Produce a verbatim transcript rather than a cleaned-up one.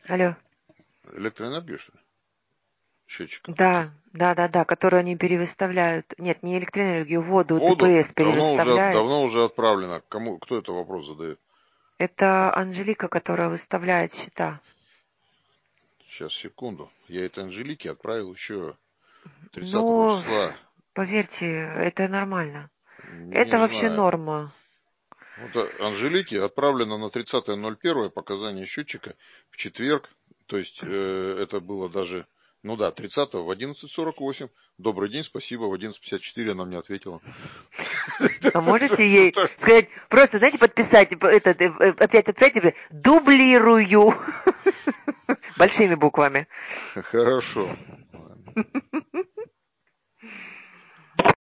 Алло. Электроэнергию, что ли? Счетчиком. Да, да, да, да, которую они перевыставляют. Нет, не электроэнергию, воду, Воду ДПС давно уже, перевыставляет. давно уже отправлено. Кому, кто это вопрос задает? Это Анжелика, которая выставляет счета. Сейчас, секунду. Я это Анжелике отправил еще тридцатого Ну, числа. поверьте, это нормально. Это Не вообще знаю. норма. Вот а, Анжелике отправлено на тридцатое ноль первое показание счетчика в четверг. То есть э, это было даже, ну да, тридцатого в одиннадцать сорок восемь. Добрый день, спасибо. В одиннадцать пятьдесят четыре она мне ответила. А можете ей сказать, просто, знаете, подписать, этот, э, э, опять отправить, дублирую большими буквами. Хорошо.